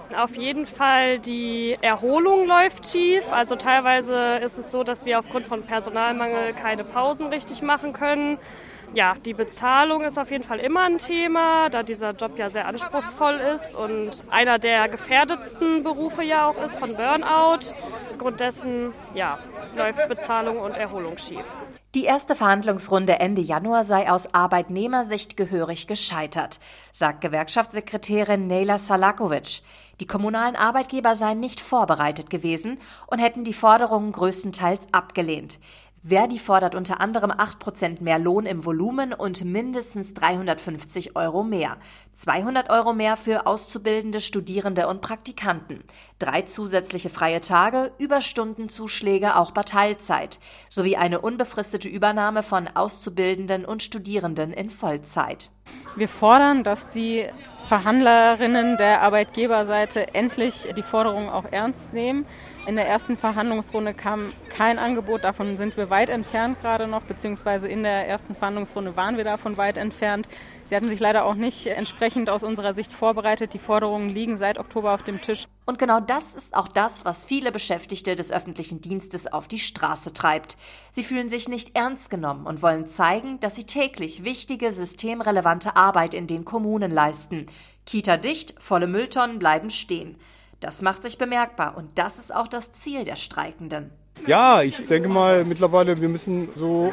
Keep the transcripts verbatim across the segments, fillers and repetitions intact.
Auf jeden Fall die Erholung läuft schief. Also teilweise ist es so, dass wir aufgrund von Personalmangel keine Pausen richtig machen können. Ja, die Bezahlung ist auf jeden Fall immer ein Thema, da dieser Job ja sehr anspruchsvoll ist und einer der gefährdetsten Berufe ja auch ist von Burnout. Aufgrund dessen, ja, läuft Bezahlung und Erholung schief. Die erste Verhandlungsrunde Ende Januar sei aus Arbeitnehmersicht gehörig gescheitert, sagt Gewerkschaftssekretärin Nejla Selaković. Die kommunalen Arbeitgeber seien nicht vorbereitet gewesen und hätten die Forderungen größtenteils abgelehnt. Verdi fordert unter anderem acht Prozent mehr Lohn im Volumen und mindestens dreihundertfünfzig Euro mehr. zweihundert Euro mehr für Auszubildende, Studierende und Praktikanten. Drei zusätzliche freie Tage, Überstundenzuschläge auch bei Teilzeit. Sowie eine unbefristete Übernahme von Auszubildenden und Studierenden in Vollzeit. Wir fordern, dass die Verhandlerinnen der Arbeitgeberseite endlich die Forderungen auch ernst nehmen. In der ersten Verhandlungsrunde kam kein Angebot, davon sind wir weit entfernt gerade noch, beziehungsweise in der ersten Verhandlungsrunde waren wir davon weit entfernt. Sie hatten sich leider auch nicht entsprechend aus unserer Sicht vorbereitet. Die Forderungen liegen seit Oktober auf dem Tisch. Und genau das ist auch das, was viele Beschäftigte des öffentlichen Dienstes auf die Straße treibt. Sie fühlen sich nicht ernst genommen und wollen zeigen, dass sie täglich wichtige, systemrelevante Arbeit in den Kommunen leisten. Kita dicht, volle Mülltonnen bleiben stehen. Das macht sich bemerkbar und das ist auch das Ziel der Streikenden. Ja, ich denke mal mittlerweile, wir müssen so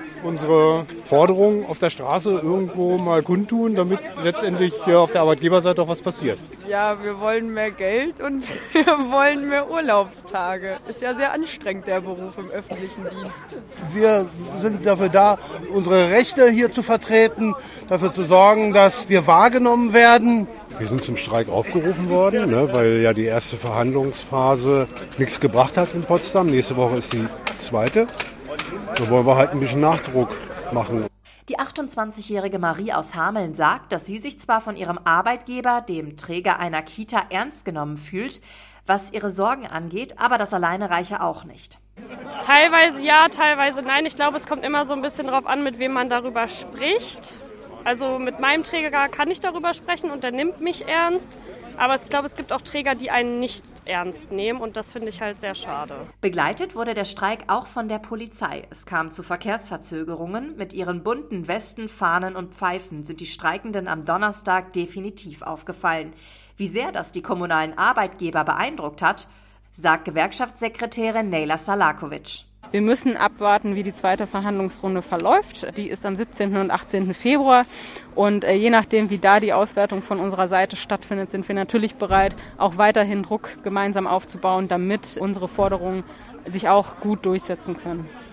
unsere Forderungen auf der Straße irgendwo mal kundtun, damit letztendlich hier auf der Arbeitgeberseite auch was passiert. Ja, wir wollen mehr Geld und wir wollen mehr Urlaubstage. Ist ja sehr anstrengend, der Beruf im öffentlichen Dienst. Wir sind dafür da, unsere Rechte hier zu vertreten, dafür zu sorgen, dass wir wahrgenommen werden. Wir sind zum Streik aufgerufen worden, ne, weil ja die erste Verhandlungsphase nichts gebracht hat in Potsdam. Nächste Woche ist die zweite. Da wollen wir halt ein bisschen Nachdruck machen. Die achtundzwanzigjährige Marie aus Hameln sagt, dass sie sich zwar von ihrem Arbeitgeber, dem Träger einer Kita, ernst genommen fühlt, was ihre Sorgen angeht, aber das alleine reiche auch nicht. Teilweise ja, teilweise nein. Ich glaube, es kommt immer so ein bisschen drauf an, mit wem man darüber spricht. Also mit meinem Träger kann ich darüber sprechen und der nimmt mich ernst. Aber ich glaube, es gibt auch Träger, die einen nicht ernst nehmen und das finde ich halt sehr schade. Begleitet wurde der Streik auch von der Polizei. Es kam zu Verkehrsverzögerungen. Mit ihren bunten Westen, Fahnen und Pfeifen sind die Streikenden am Donnerstag definitiv aufgefallen. Wie sehr das die kommunalen Arbeitgeber beeindruckt hat, sagt Gewerkschaftssekretärin Nejla Selaković. Wir müssen abwarten, wie die zweite Verhandlungsrunde verläuft. Die ist am siebzehnten und achtzehnten Februar. Und äh, je nachdem, wie da die Auswertung von unserer Seite stattfindet, sind wir natürlich bereit, auch weiterhin Druck gemeinsam aufzubauen, damit unsere Forderungen sich auch gut durchsetzen können.